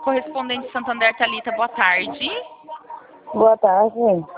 correspondente Santander, Thalita, boa tarde. Boa tarde.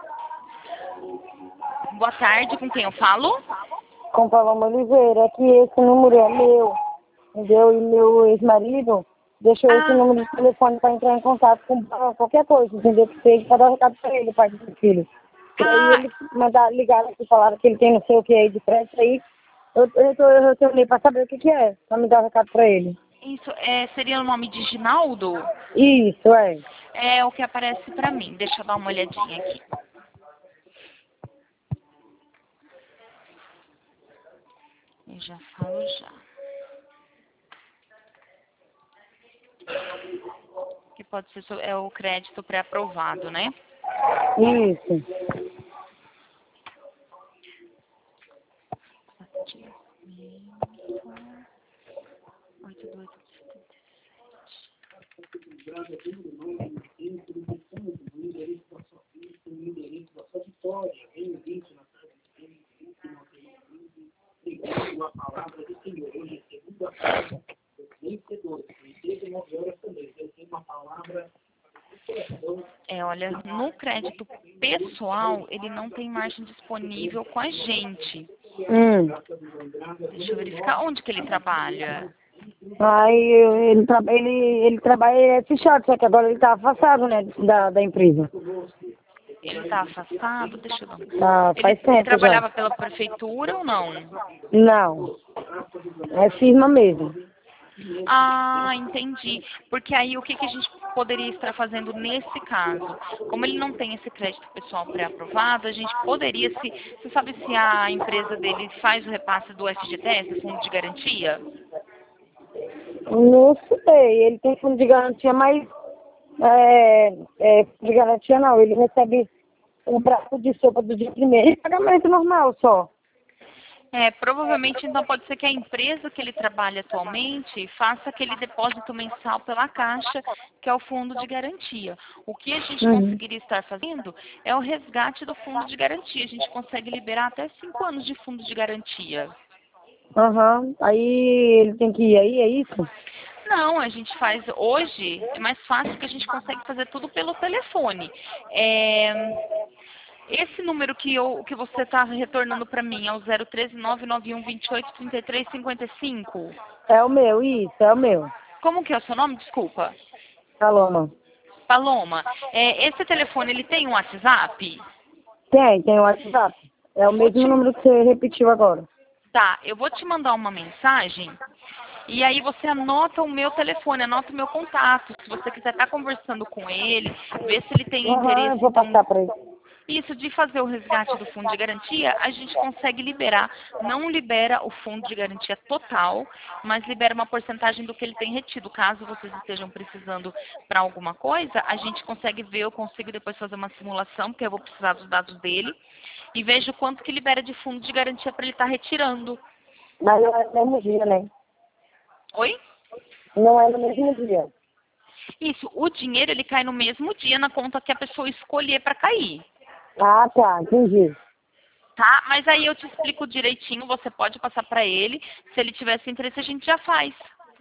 Boa tarde, com quem eu falo? Com Paloma Oliveira. Aqui esse número é meu, entendeu? E meu ex-marido deixou esse número de telefone para entrar em contato com qualquer coisa, entendeu? Porque ele para dar recado para ele, o pai do seu filho. E aí ele ligaram aqui, falaram que ele tem não sei o que aí de crédito aí. Eu retornei para saber o que é, para me dar o recado para ele. Isso, seria o nome de Ginaldo? Isso, é. É o que aparece para mim. Deixa eu dar uma olhadinha aqui. Eu já falo já. Que pode ser o crédito pré-aprovado, né? Isso. Aqui. 8287. Olha, no crédito pessoal, ele não tem margem disponível com a gente. Deixa eu verificar onde que ele trabalha. Ele trabalha, ele é fechado, só que agora ele tá afastado, né, da empresa. Ele tá afastado? Deixa eu dar Faz tempo ele trabalhava já. pela prefeitura ou não? Não. É firma mesmo. Ah, entendi. Porque aí o que a gente poderia estar fazendo nesse caso? Como ele não tem esse crédito pessoal pré-aprovado, a gente poderia, você sabe se a empresa dele faz o repasse do FGTS, Fundo de Garantia? Não sei, ele tem fundo de garantia, mas de garantia não, ele recebe um prato de sopa do dia primeiro, pagamento normal só. Provavelmente então pode ser que a empresa que ele trabalha atualmente faça aquele depósito mensal pela Caixa, que é o fundo de garantia. O que a gente conseguiria estar fazendo é o resgate do fundo de garantia. A gente consegue liberar até 5 anos de fundo de garantia. Aí ele tem que ir aí, é isso? Não, a gente faz hoje, é mais fácil que a gente consegue fazer tudo pelo telefone. Esse número que você está retornando para mim é o 013-991-28-33-55? É o meu, isso, é o meu. Como que é o seu nome? Desculpa. Paloma. Paloma. Esse telefone, ele tem um WhatsApp? Tem o WhatsApp. É o mesmo número que você repetiu agora. Tá, eu vou te mandar uma mensagem e aí você anota o meu telefone, anota o meu contato. Se você quiser estar conversando com ele, ver se ele tem interesse. Eu vou passar para ele. Isso, de fazer o resgate do fundo de garantia, a gente consegue liberar. Não libera o fundo de garantia total, mas libera uma porcentagem do que ele tem retido. Caso vocês estejam precisando para alguma coisa, a gente consegue ver, eu consigo depois fazer uma simulação, porque eu vou precisar dos dados dele, e vejo quanto que libera de fundo de garantia para ele estar retirando. Mas não é no mesmo dia, né? Oi? Não é no mesmo dia. Isso, o dinheiro ele cai no mesmo dia na conta que a pessoa escolher para cair. Ah, tá, entendi. Tá? Mas aí eu te explico direitinho, você pode passar para ele. Se ele tivesse interesse, a gente já faz.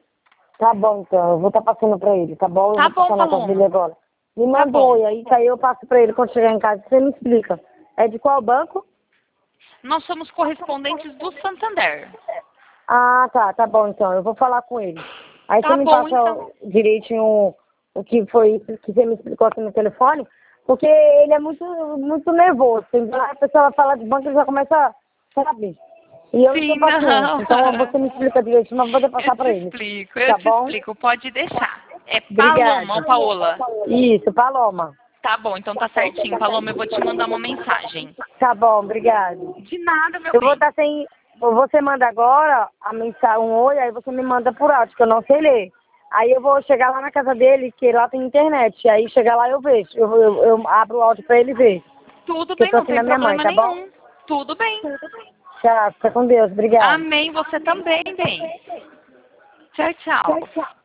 Tá bom, então. Eu vou estar passando para ele, tá bom? Tá Eu vou bom, passar na casa dele Paloma. agora. Me Tá manda bom. oi, aí eu passo para ele quando chegar em casa. Você me explica. É de qual banco? Nós somos correspondentes do Santander. Ah, tá bom, então. Eu vou falar com ele. Aí Tá você me bom, passa então. direitinho o que foi isso que você me explicou aqui no telefone, porque ele é muito, muito nervoso. A pessoa fala de banco e já começa, sabe? E eu não Sim, tenho paciência. não. Então você me explica direitinho, mas eu vou poder Eu passar te para ele. explico, Tá bom? Pode deixar. É Paloma ou Obrigada. Paola? Isso, Paloma. Tá bom, então tá certinho. Paloma, eu vou te mandar uma mensagem. Tá bom, obrigada. De nada, meu Eu vou bem. estar sem. Você manda agora a mensagem, um oi, aí você me manda por áudio, que eu não sei ler. Aí eu vou chegar lá na casa dele, que lá tem internet. Aí chegar lá eu vejo. Eu abro o áudio pra ele ver. Tudo Que eu bem, tô não aqui na tem minha mãe, problema tá bom? nenhum. Tudo bem. Tchau, fica com Deus. Obrigada. Amém, você também, bem. Tchau, tchau.